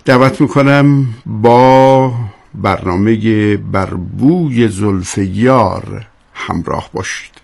دعوت میکنم با برنامه بر بوی زلف یار همراه باشید.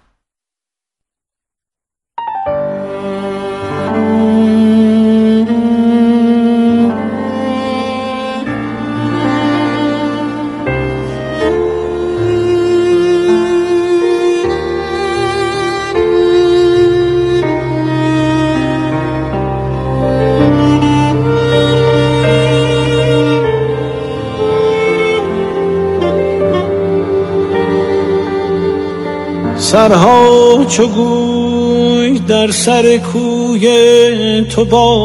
سرها چو گوی در سر کوی تو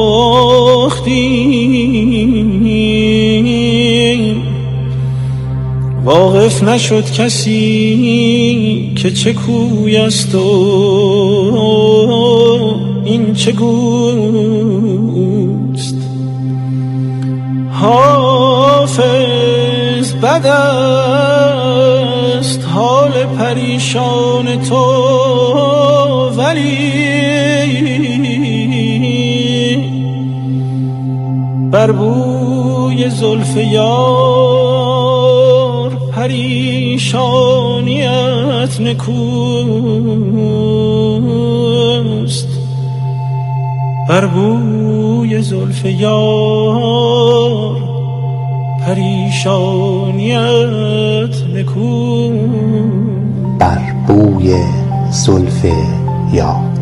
باختیم، واقف نشد کسی که چه کوی است و این چه گوست. حافظ بد است حال پریشان تو، ولی بر بوی زلف یار پریشانیت نکوست. بر بوی زلف یار پریشانیت نکوست. بر بوی زلف یار.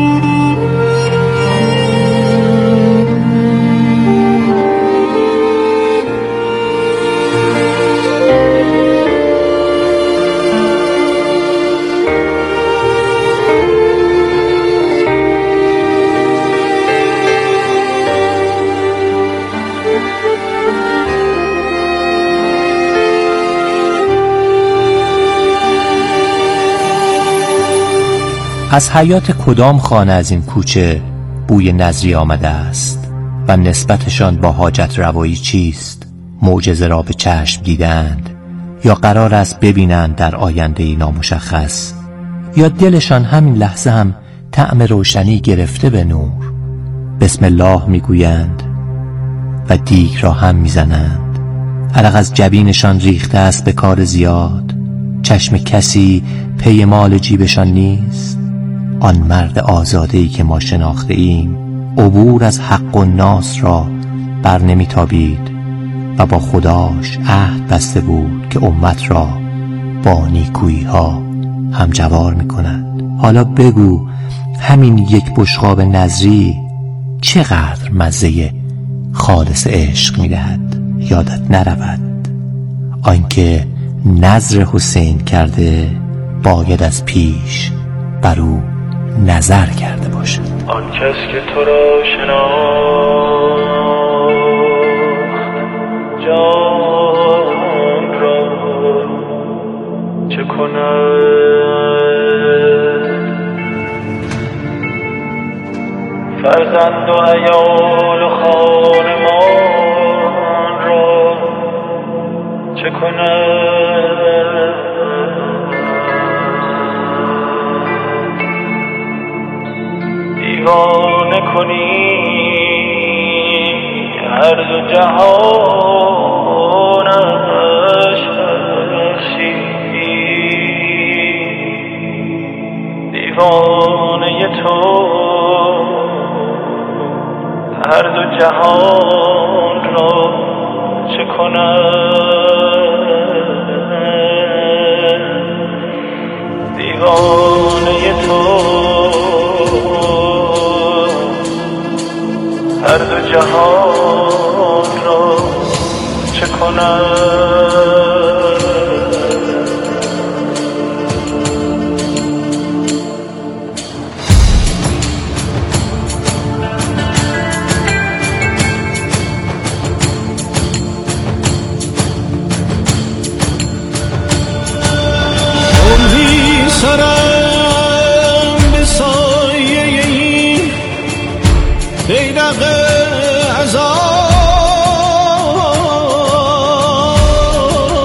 از حیات کدام خانه از این کوچه بوی نظری آمده است و نسبتشان با حاجت روایی چیست؟ معجزه را به چشم دیدند یا قرار است ببینند در آینده نامشخص، یا دلشان همین لحظه هم طعم روشنی گرفته به نور؟ بسم الله میگویند و دیگ را هم میزنند. عرق از جبینشان ریخته است به کار زیاد. چشم کسی پی مال جیبشان نیست. آن مرد آزاده‌ای که ما شناخته ایم عبور از حق و ناس را بر نمیتابید و با خداش عهد بسته بود که امت را با نیکویی ها همجوار میکند. حالا بگو همین یک بشقاب نظری چقدر مزه خالص عشق میدهد؟ یادت نرود آنکه نذر حسین کرده باید از پیش بر او نظر کرده باشد. آن کس که تو را شناخت جان را چه کند؟ فرزند و عیال و خانمان را چه کند؟ دیوانه کنی هر دو جهانش بخشی، دیوانه تو هر دو جهان را چه کند؟ دیوانه تو هر دو جهان را چه کند؟ عمری سرم به سایه این بیرق عذاب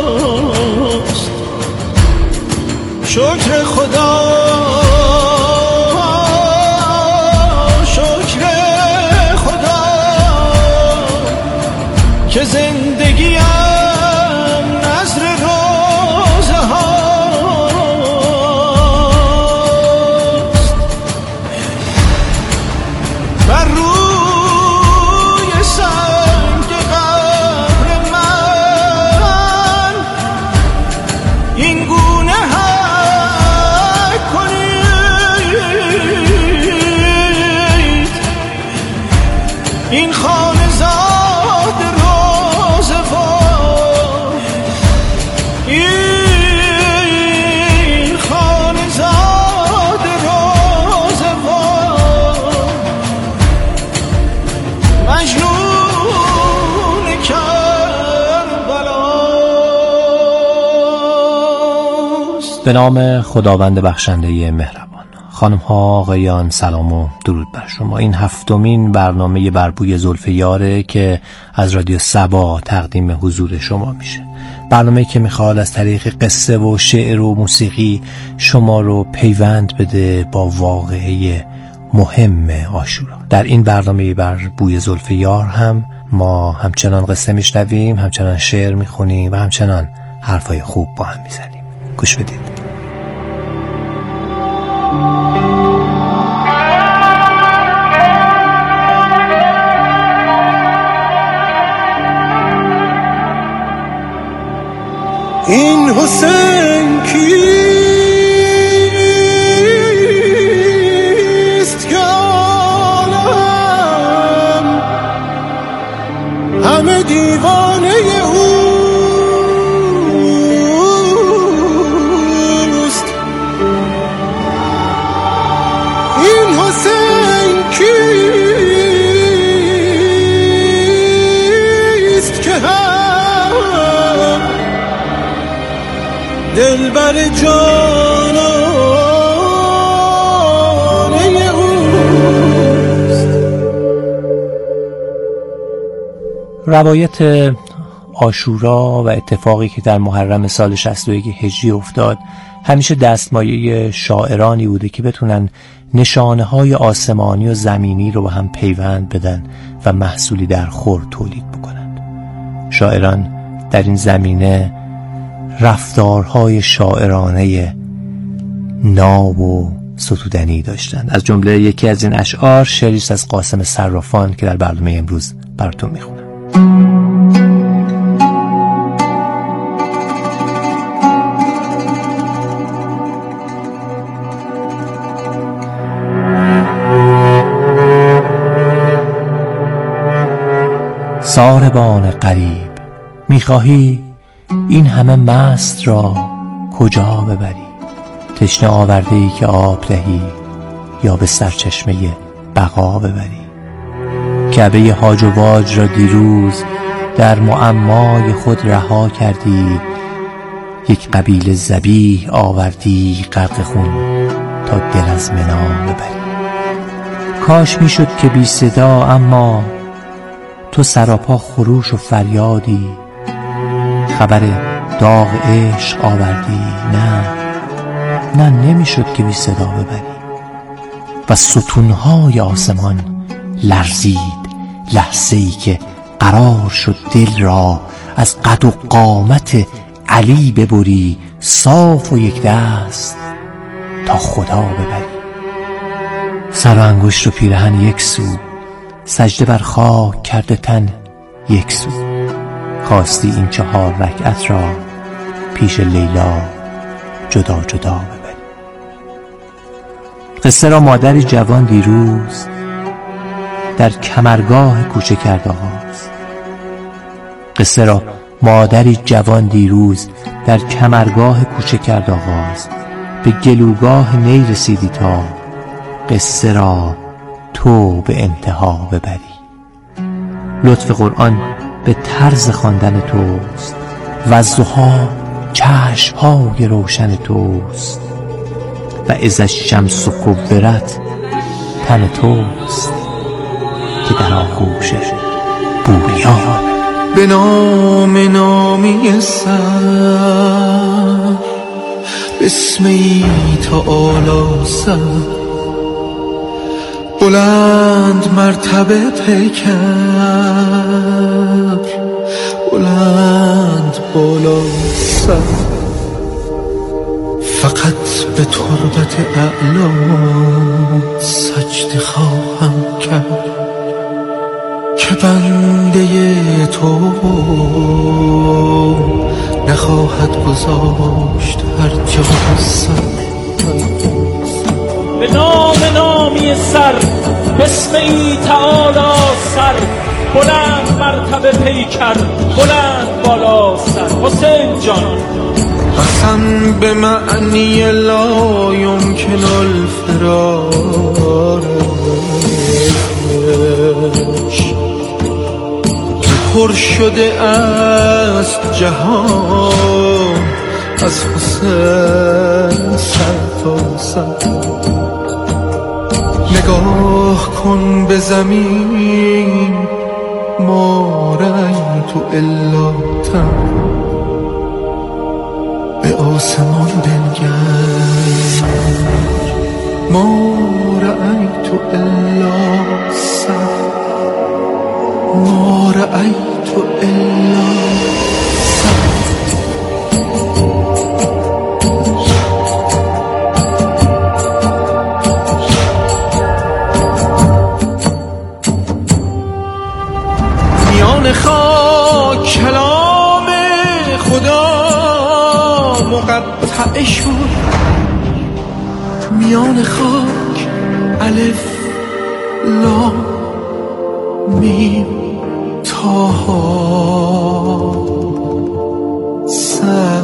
به نام خداوند بخشنده مهربان. خانم ها آقایان، سلام و درود بر شما. این 7مین برنامه بر بوی زلفیاره که از رادیو صبا تقدیم حضور شما میشه. برنامه‌ای که میخواد از طریق قصه و شعر و موسیقی شما رو پیوند بده با واقعه مهم عاشورا. در این برنامه بر بوی زلفیار هم ما همچنان قصه میشنویم، همچنان شعر میخونیم و همچنان حرفای خوب با هم میزنیم. گوش بدید. این حسین کیست که عالم همه دیوانه اوست؟ این حسین کیست که دلبر جانانه اوست؟ روایت عاشورا و اتفاقی که در محرم سال 61 هجری افتاد همیشه دستمایه شاعرانی بوده که بتونن نشانه‌های آسمانی و زمینی رو با هم پیوند بدن و محصولی در خور تولید بکنند. شاعران در این زمینه رفتارهای شاعرانه ناب و ستودنی داشتند. از جمله یکی از این اشعار شعریست از قاسم صرافان که در برنامه امروز براتون میخونم. ساربان غریب، میخواهی این همه مست را کجا ببری؟ تشنه آورده ای که آب دهی یا به سرچشمه بقا ببری؟ کعبه هاج و واج را دیروز در معمای خود رها کردی، یک قبیله ذبیح آوردی غرق خون تا دل از منا ببری. کاش میشد که بی صدا، اما تو سراپا خروش و فریادی، خبر داغ عشق آوردی. نه نمیشد که بی صدا ببری. و ستونهای آسمان لرزید لحظه‌ای که قرار شد دل را از قد و قامت علی ببری، صاف و یک دست تا خدا ببری. سر و انگشت و پیرهن یک سو، سجده بر خاک کرده تن یک سو. خواستی این 4 رکعت را پیش لیلا جدا جدا ببری. قصه را مادری جوان دیروز در کمرگاه کوچه کرد آغاز. قصه را مادری جوان دیروز در کمرگاه کوچه کرد آغاز. به گلوگاه نی رسیدی تا قصه را تو به انتها ببری. لطف قرآن به طرز خواندن توست و الضحی چشم‌های روشن توست و اذا الشمس کورت تن توست که در آغوش بوریا. به نام نامی سر، بسمی تعالی سر، بلند مرتبه پیکر، بلند بالا سر. فقط به تربت اعلا سجده خواهم کرد که بنده تو نخواهد گذاشت هر جا سر. به نام نامی سر، بسم ای تعالی سر، بلند مرتبه پیکر، بلند بالا سر. حسین جان قسم به معنی لا یمکن الفرار، پر شده است جهان از حسین سر تا سر. نگاه کن به زمین ما رأیت الا تم، به آسمان بنگر ما رأیت الا سر، ما رأیت الا سر. میان خاک کلام خدا مقطع شد، میان خاک الف لام میم تاها سر.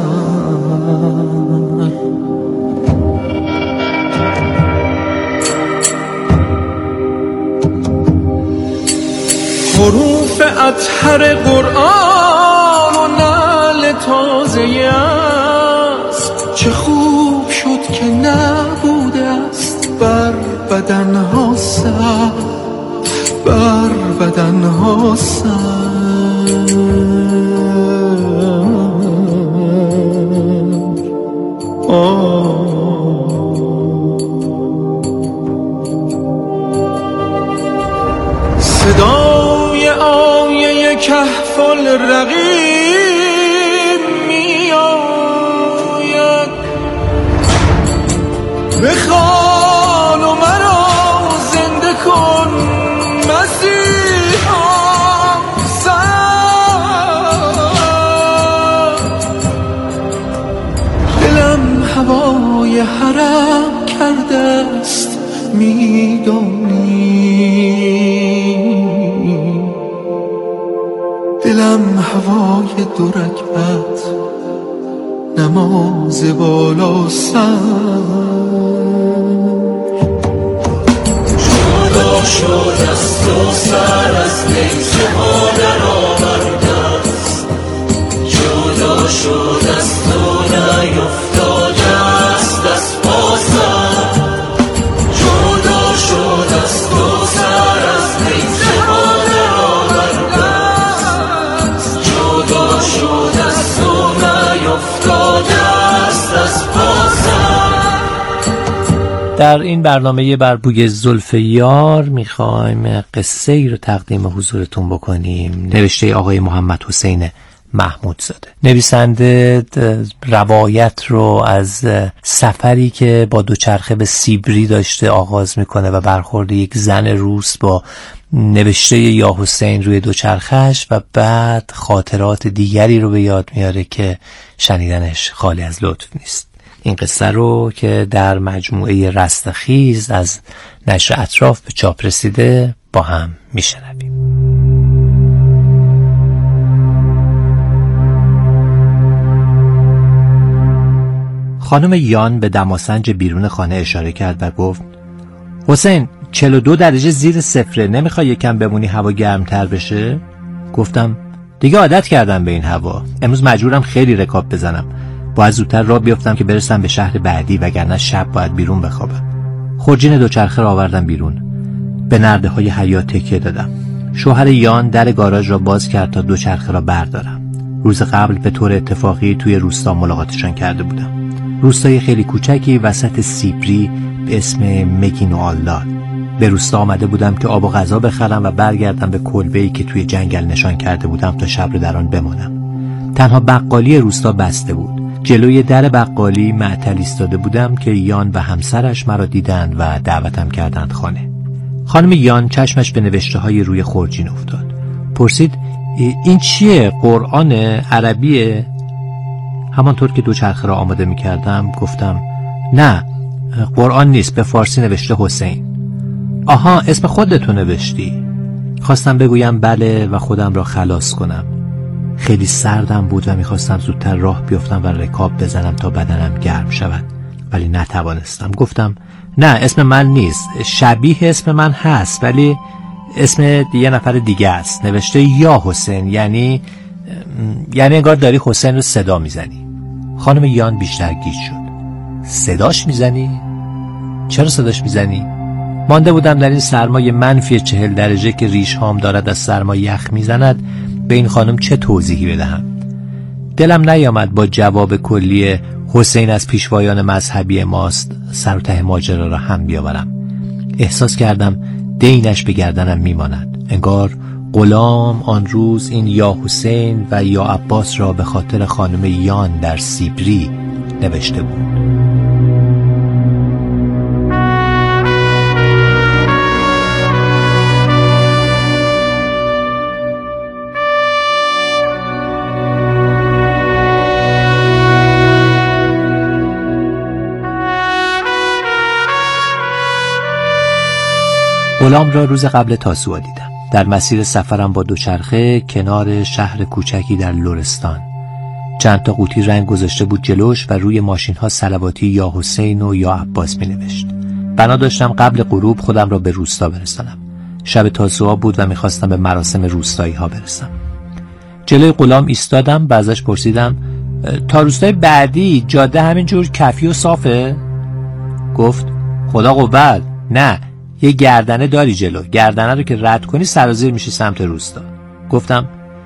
حروف اطهر قرآن و نعل تازه است، چه خوب شد که نبوده است بر بدنها سر، بر بدنها سر. صدای آیه کهف الرقیم می آید، بخوان و مرا زنده کن مسیحا سر. دلم هوای حرم کرده است میدانی، دلم هوای دو رکعت نماز بالا سر. جدا شد از تو سر از نیزه ها در آورده است، جدا شد از تو نیفتاده است از پا سر، جدا شد از تو سر از نیزه ها در آورده است، جدا شد از تو نیفتاده است از پا سر. در این برنامه بر بوی زلف یار میخوایم قصه ای رو تقدیم حضورتون بکنیم، نوشته آقای محمد حسین محمودزاده. نویسنده روایت رو از سفری که با دوچرخه به سیبری داشته آغاز میکنه و برخورد یک زن روس با نوشته یا حسین روی دوچرخش و بعد خاطرات دیگری رو به یاد میاره که شنیدنش خالی از لطف نیست. این قصه رو که در مجموعه رستخیز از نشر اطراف به چاپ رسیده با هم میشنویم. خانم یان به دماسنج بیرون خانه اشاره کرد و گفت حسین 42 درجه زیر صفره، نمیخوای یکم بمونی هوا گرمتر بشه؟ گفتم دیگه عادت کردم به این هوا، امروز مجبورم خیلی رکاب بزنم، باید زودتر راه بیفتم که برسم به شهر بعدی وگرنه شب باید بیرون بخوابم. خورجین دوچرخه را آوردم بیرون، به نرده های حیاط تکیه دادم. شوهر یان در گاراژ را باز کرد تا دوچرخه را بردارم. روز قبل به طور اتفاقی توی روستا ملاقاتشان کرده بودم. روستای خیلی کوچکی وسط سیبری به اسم مگینوآلا. به روستا آمده بودم که آب و غذا بخرم و برگردم به کلبه‌ای که توی جنگل نشان کرده بودم تا شب رو در آن بمانم. تنها بقالی روستا بسته بود. جلوی در بقالی معطل ایستاده بودم که یان و همسرش مرا دیدند و دعوتم کردند خانه. خانم یان چشمش به نوشته‌های روی خورجین افتاد. پرسید این چیه؟ قرآن عربیه؟ همانطور که دوچرخه را آماده می کردم گفتم نه قرآن نیست، به فارسی نوشته حسین. آها اسم خودتو نوشتی؟ خواستم بگویم بله و خودم را خلاص کنم. خیلی سردم بود و میخواستم زودتر راه بیفتم و رکاب بزنم تا بدنم گرم شود، ولی نتوانستم. گفتم نه اسم من نیست، شبیه اسم من هست ولی اسم یه نفر دیگه است، نوشته یا حسین، یعنی انگار داری حسین رو صدا میزنی. خانم یان بیشتر گیج شد. صداش میزنی؟ چرا صداش میزنی؟ مانده بودم در این سرمای منفی 40 درجه که ریش هام دارد از سرما یخ میزند به این خانم چه توضیحی بدهم. دلم نیامد با جواب کلی حسین از پیشوایان مذهبی ماست سر و ته ماجرا را هم بیاورم. احساس کردم دینش به گردنم میماند. انگار غلام آن روز این یا حسین و یا عباس را به خاطر خانم یان در سیبری نوشته بود. غلام را روز قبل تاسوعا دیدم. در مسیر سفرم با دوچرخه کنار شهر کوچکی در لرستان. چند تا قوطی رنگ گذاشته بود جلوش و روی ماشین ها صلواتی یا حسین و یا عباس می نوشت. بنا داشتم قبل غروب خودم را به روستا برسانم. شب تاسوعا بود و میخواستم به مراسم روستایی ها برسم. جلوی غلام ایستادم و ازش پرسیدم تا روستای بعدی جاده همینجور کفی و صافه؟ گفت خدا قوت، نه، یه گردنه داری جلو، گردنه رو که رد کنی سرازیر میشی سمت روستا. گفتم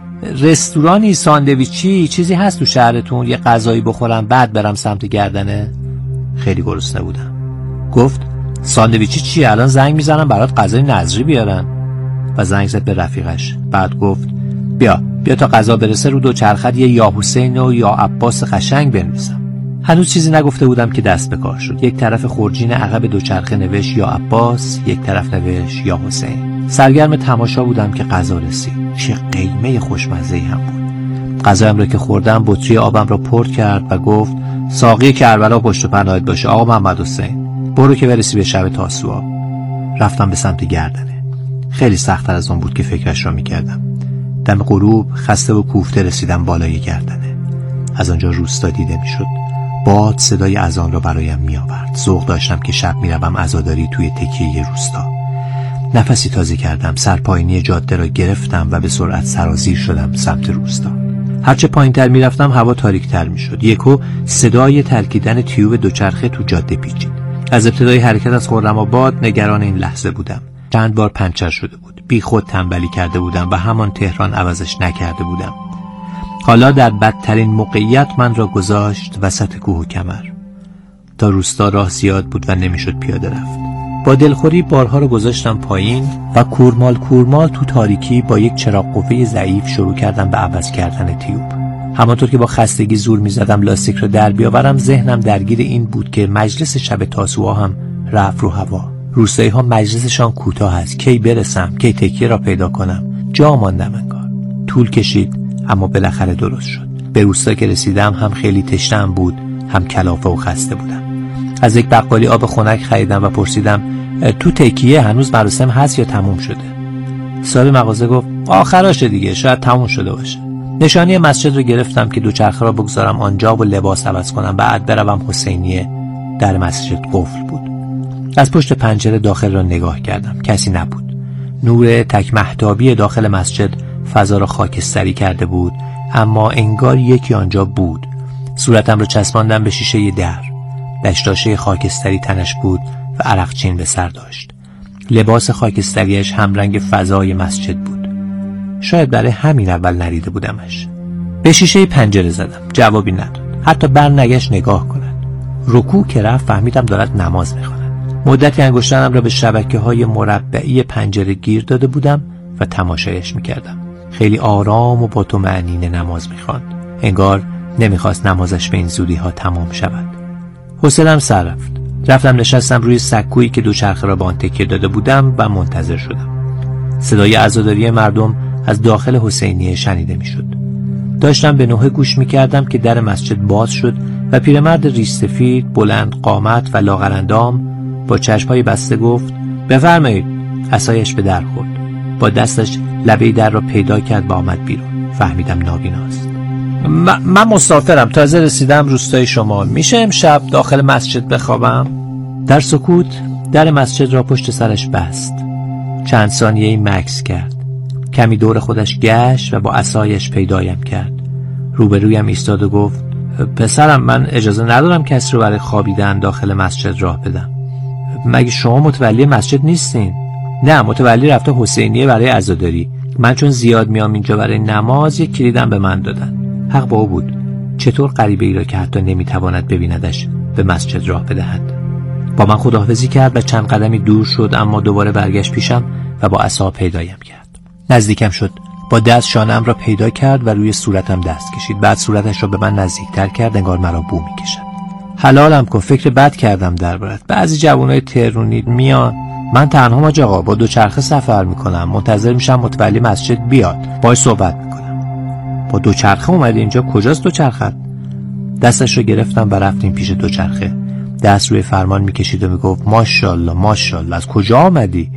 رستورانی، ساندویچی، چیزی هست تو شهرتون یه غذایی بخورم بعد برم سمت گردنه؟ خیلی گرسنه بودم. گفت ساندویچی چیه؟ الان زنگ میزنم برات غذای نظری بیارن. و زنگ زد به رفیقش. بعد گفت بیا تا غذا برسه رو دوچرخه یه یا حسین و یا عباس قشنگ بنویسم. هنوز چیزی نگفته بودم که دست به کار شد. یک طرف خورجین عقب دوچرخه نوشت یا عباس، یک طرف نوشت یا حسین. سرگرم تماشا بودم که غذا رسید. چه قیمه خوشمزه‌ای هم بود. غذایم را که خوردم بطری آبم را پر کرد و گفت ساقی کربلا پشت و پناهت باشه آقا محمد حسین، برو که برسی به شب تاسوعا. رفتم به سمت گردنه. خیلی سخت‌تر از اون بود که فکرش را می‌کردم. دم غروب خسته و کوفته رسیدم بالای گردنه. از آنجا روستا دیده می‌شد. باد صدای اذان را برایم می آورد. ذوق داشتم که شب می روم عزاداری توی تکیه روستا. نفسی تازه کردم، سرپایینی جاده را گرفتم و به سرعت سرازیر شدم سمت روستا. هرچه پایین‌تر می رفتم هوا تاریک‌تر می شد. یکو صدای ترکیدن تیوب دوچرخه تو جاده پیچید. از ابتدای حرکت از خرم‌آباد نگران این لحظه بودم. چند بار پنچر شده بود. بی خود تنبلی کرده بودم و همان تهران عوضش نکرده بودم. حالا در بدترین موقعیت من را گذاشت وسط کوه و کمر. تا روستا راه زیاد بود و نمیشد پیاده رفت. با دلخوری بارها را گذاشتم پایین و کورمال تو تاریکی با یک چراغ قوه ضعیف شروع کردم به عوض کردن تیوب. همانطور که با خستگی زور می‌زدم لاستیک را در بیاورم ذهنم درگیر این بود که مجلس شب تاسوعا هم رفت رو هوا. روستایی‌ها مجلسشان کوتاه است. کی برسم، کی تکیه را پیدا کنم. جا ماندم انگار. طول کشید اما بالاخره درست شد. به روستا که رسیدم هم خیلی تشنه‌ام بود، هم کلافه و خسته بودم. از یک بقالی آب خنک خریدم و پرسیدم تو تکیه هنوز مراسم هست یا تموم شده؟ صاحب مغازه گفت آخراشه دیگه، شاید تموم شده باشه. نشانی مسجد رو گرفتم که دوچرخه را بگذارم آنجا و لباس عوض کنم بعد بروم حسینیه. در مسجد قفل بود. از پشت پنجره داخل را نگاه کردم. کسی نبود. نور تک مهتابی داخل مسجد فضا را خاکستری کرده بود، اما انگار یکی آنجا بود. صورتم را چسباندم به شیشه در. دشتاشه خاکستری تنش بود و عرقچین به سر داشت. لباس خاکستریش همرنگ فضای مسجد بود. شاید برای همین اول نریده بودمش. به شیشه پنجره زدم. جوابی نداد. حتی برنگشت نگاه کند. رکوع که رفت فهمیدم دارد نماز میخواند. مدتی انگشتانم را به شبکه‌های مربعی پنجره گیر داده بودم و تماشایش میکردم. خیلی آرام و با طمأنینه نماز میخواند. انگار نمیخواست نمازش به این زودی ها تمام شود. حوصله‌ام سر رفت. رفتم نشستم روی سکویی که دوچرخه را با آن تکیه داده بودم و منتظر شدم. صدای عزاداری مردم از داخل حسینیه شنیده میشد. داشتم به نوحه گوش میکردم که در مسجد باز شد و پیرمرد ریش سفید، بلند قامت و لاغرندام با چشمهای بسته گفت بفرمایید. عصایش به در خورد. با دستش لبه در را پیدا کرد و آمد بیرون. فهمیدم نابیناست. من مسافرم، تازه رسیدم روستای شما، میشه امشب داخل مسجد بخوابم؟ در سکوت در مسجد را پشت سرش بست. چند ثانیه‌ای مکث کرد. کمی دور خودش گشت و با عصایش پیدایم کرد. روبرویم ایستاد و گفت پسرم من اجازه ندارم کسی رو برای خوابیدن داخل مسجد راه بدم. مگه شما متولی مسجد نیستین؟ نه، متولی رفته حسینیه برای عزاداری. من چون زیاد میام اینجا برای نماز یک کلیدم به من دادن. حق با او بود. چطور غریبه ای را که حتی نمیتواند ببیندش به مسجد راه بدهد؟ با من خداحافظی کرد و چند قدمی دور شد، اما دوباره برگشت پیشم و با عصا پیدایم کرد. نزدیکم شد. با دست شانه‌ام را پیدا کرد و روی صورتم دست کشید. بعد صورتش را به من نزدیکتر کرد، انگار مرا بو میکشد. حلالم کن، فکر بد کردم دربارت. بعضی جوانای تهرونی میان، من تنها ماج آقا با دوچرخه سفر میکنم، منتظر میشم متولی مسجد بیاد، باهاش صحبت میکنم. با دوچرخه اومدی اینجا؟ کجاست دوچرخت؟ دستش رو گرفتم و رفتیم پیش دوچرخه. دست روی فرمان میکشید و میگفت ماشاءالله ماشاءالله. از کجا آمدی؟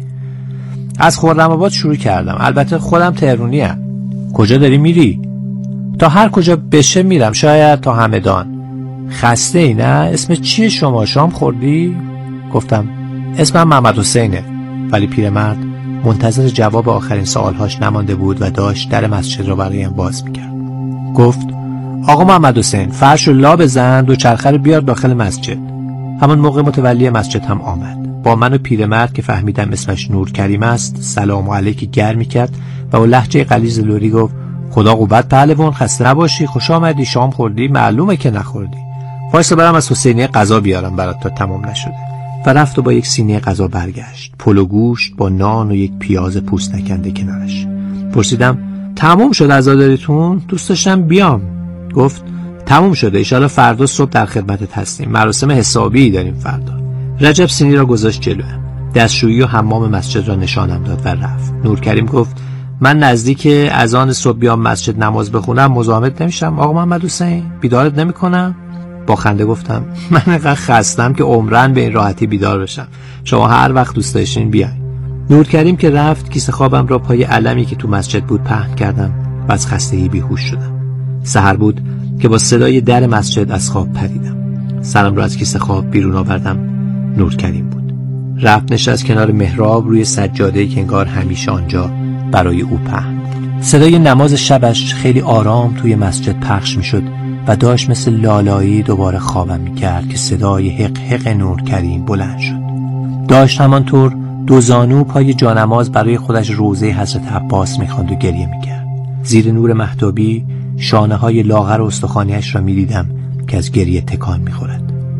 از خرم‌آباد شروع کردم. البته خودم تهرونیم. کجا داری میری؟ تا هر کجا بشه میرم، شاید تا همدان. خسته ای نه؟ اسم چیه شما؟ شام خوردی؟ گفتم اسمم محمد حسینه. ولی پیرمرد منتظر جواب آخرین سوالهاش نمانده بود و داشت در مسجد را برایم باز میکرد. گفت آقا محمد حسین، فرش رو لا بزن، دوچرخه رو بیار داخل مسجد. همون موقع متولی مسجد هم آمد. با من و پیرمرد که فهمیدم اسمش نورکریم است سلام علیک گرمی کرد و با لهجه غلیظ لری گفت خدا قوت پهلوان، خسته نباشی، خوش آمدی، شام خوردی؟ معلومه که نخوردی. وایسا برم از حسینیه غذا بیارم برات تا تمام نشده. و رفت و با یک سینه غذا برگشت، پلو و گوشت با نان و یک پیاز پوست نکنده کنارش. پرسیدم تموم شد عزاداریتون؟ دوست داشتم بیام. گفت تموم شده، ان شاءالله فردا صبح در خدمتت هستیم، مراسم حسابی داریم فردا. رجب سینی را گذاشت جلویم، دستشویی و حمام مسجد را نشانم داد و رفت. نورکریم گفت من نزدیک اذان صبح بیام مسجد نماز بخونم مزاحمت نمیشم آقا محمد حسین؟ بیدارت نمیکنم؟ با خنده گفتم من اینقدر خستم که عمرن به این راحتی بیدار بشم، شما هر وقت دوست داشتین بیاین. نورکریم که رفت، کیسه خوابم را پای علمی که تو مسجد بود پهن کردم و از خستگی بیهوش شدم. سحر بود که با صدای در مسجد از خواب پریدم. سرم را از کیسه خواب بیرون آوردم. نورکریم بود. رفت نشست کنار محراب روی سجاده‌ای که انگار همیشه آنجا برای او پهن بود. صدای نماز شبش خیلی آرام توی مسجد پخش میشد و داشت مثل لالایی دوباره خوابم میکرد که صدای حق حق نورکریم بلند شد. داشت همانطور دو زانو پای جانماز برای خودش روزه حضرت عباس میخواند و گریه میکرد. زیر نور مهتابی شانه های لاغر و استخوانیش را میدیدم که از گریه تکان میخورد.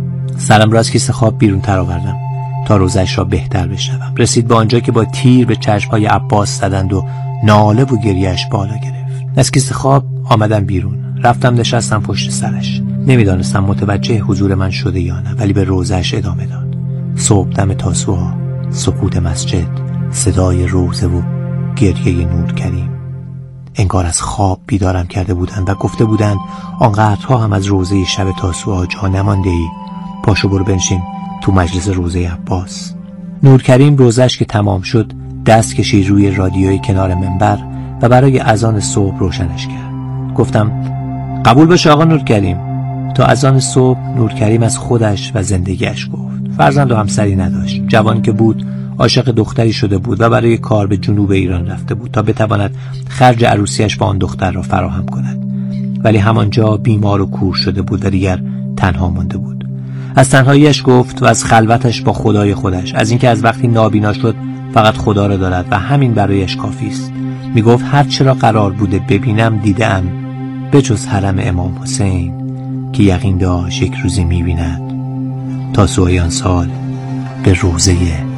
سرم را از کیسه خواب بیرون تر آوردم تا روزش را بهتر بشنوم. رسید به آنجا که با تیر به چشمهای عباس زدند و ناله و گریهش بالا گرفت. از کیسه خواب آمدم بیرون، رفتم نشستم پشت سرش. نمیدانستم متوجه حضور من شده یا نه، ولی به روزش ادامه داد. صبح دم تاسوعا، سکوت مسجد، صدای روزه و گریه نورکریم. انگار از خواب بیدارم کرده بودند و گفته بودند آنقدرها هم از روزه شب تاسوعا جا نمانده ای، پاشو برو بنشین تو مجلس روزه عباس. نورکریم روزش که تمام شد دست کشید روی رادیوی کنار منبر و برای اذان صبح روشنش کرد. گفتم قبول بشه آقا نورکریم. تا اذان صبح نورکریم از خودش و زندگیش گفت. فرزند و همسری نداشت. جوان که بود عاشق دختری شده بود و برای کار به جنوب ایران رفته بود تا بتواند خرج عروسیش با آن دختر را فراهم کند. ولی همانجا بیمار و کور شده بود و دیگر تنها مانده بود. از تنهاییش گفت و از خلوتش با خدای خودش، از اینکه از وقتی نابینا شد فقط خدا را دارد و همین برایش کافی است. می گفت هر چرا قرار بوده ببینم دیدم بجز حرم امام حسین که یقین داشت یک روزی می بیند. تاسوعای آن سال به روزه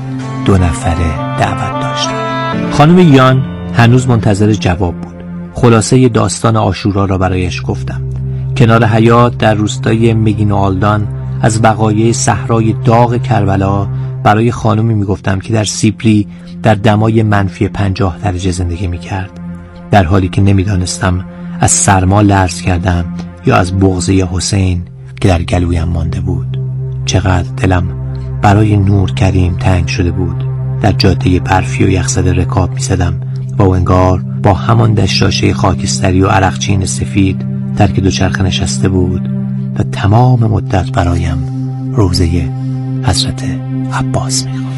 2 نفره دعوت داشت. خانم یان هنوز منتظر جواب بود. خلاصه داستان عاشورا را برایش گفتم. کنار حیاط در روستای مگینالدان از بقایای صحرای داغ کربلا برای خانمی میگفتم که در سیپری در دمای منفی 50 درجه زندگی میکرد، در حالی که نمیدانستم از سرما لرز کردم یا از بغضه حسین که در گلویم مانده بود. چقدر دلم برای نورکریم تنگ شده بود. در جاده برفی و یخزده رکاب میزدم و انگار با همان دشداشه خاکستری و عرقچین سفید ترک دوچرخه نشسته بود و تمام مدت برایم روزه حضرت عباس میخواند.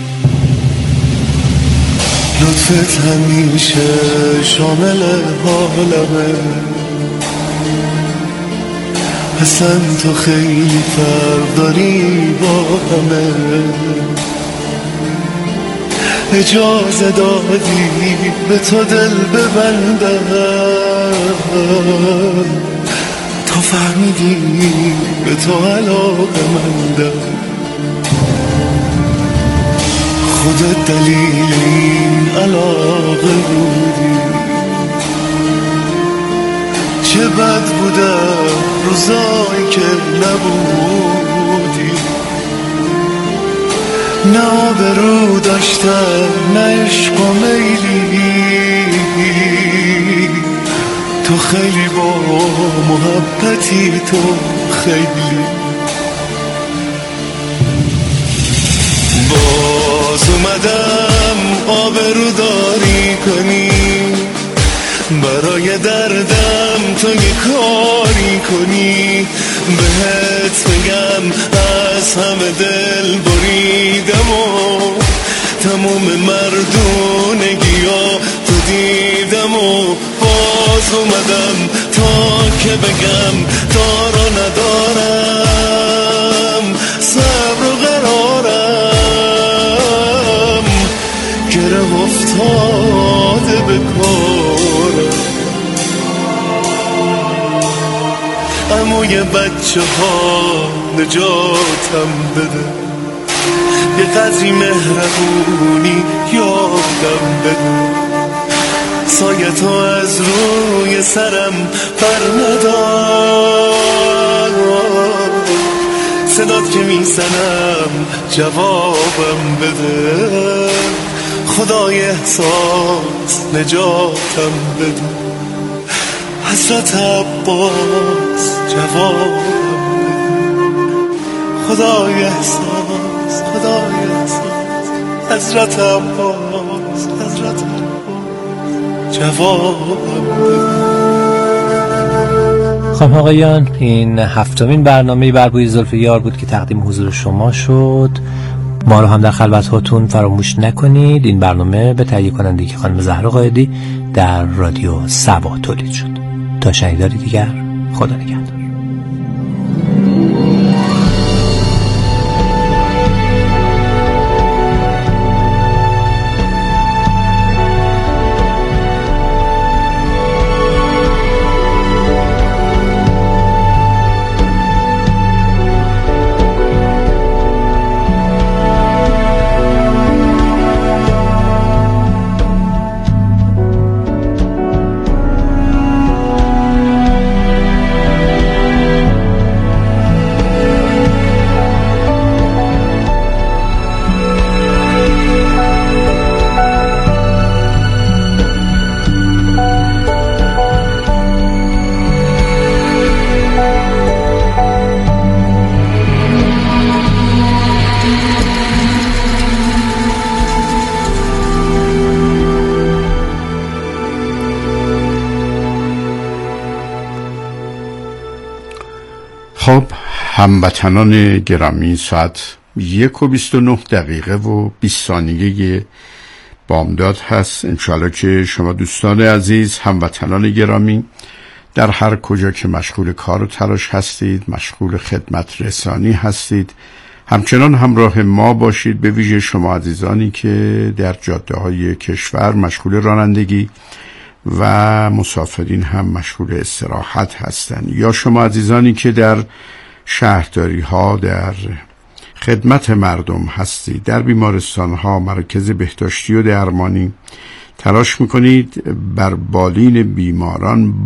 لطفت همیشه شامل حالمه، اصلا تو خیلی فرق داری با همه، اجازه دادی به تو دل ببندم، تا فهمیدی به تو علاقه مندم. خودت دلیل این علاقه بودی، چه بد بودم روزایی که نبودی، نه آبرو داشتم نه عشق و میلی، تو خیلی با محبتی، تو خیلی. باز اومدم آبرو داری کنی، برای دردم تو یه کاری کنی، بهت بگم از همه دل بریدم و تموم مردونگیا تو دیدم و باز اومدم تا که بگم دارا ندارم، صبر و قرارم گره افتاده به کارم. عموی بچه ها نجاتم بده، یه قدری مهربونی یادم بده، سایه تو از روی سرم بر ندار، صدات که میزنم جوابم بده، خدای احساس نجاتم بده، حضرت عباس جوابم بده، خدای احساس، خدای احساس، حضرت عباس، حضرت عباس جوابم بده. خانم آقایان، این 7مین برنامه بر بوی زلف یار بود که تقدیم حضور شما شد. ما رو هم در خلوت‌هاتون فراموش نکنید. این برنامه به تهیه کنندگی خانم زهرا قائدی در رادیو سبا تولید شد. تا شنیداری دیگر، خدا نگهدار. خب هموطنان گرامی، ساعت 1:29 و 20 ثانیه بامداد هست. انشاءالله که شما دوستان عزیز، هموطنان گرامی، در هر کجا که مشغول کار و تلاش هستید، مشغول خدمت رسانی هستید، همچنان همراه ما باشید. به ویژه شما عزیزانی که در جاده های کشور مشغول رانندگی و مسافرین هم مشغول استراحت هستند، یا شما عزیزانی که در شهرداری ها در خدمت مردم هستید، در بیمارستان ها، مراکز بهداشتی و درمانی تلاش میکنید بر بالین بیماران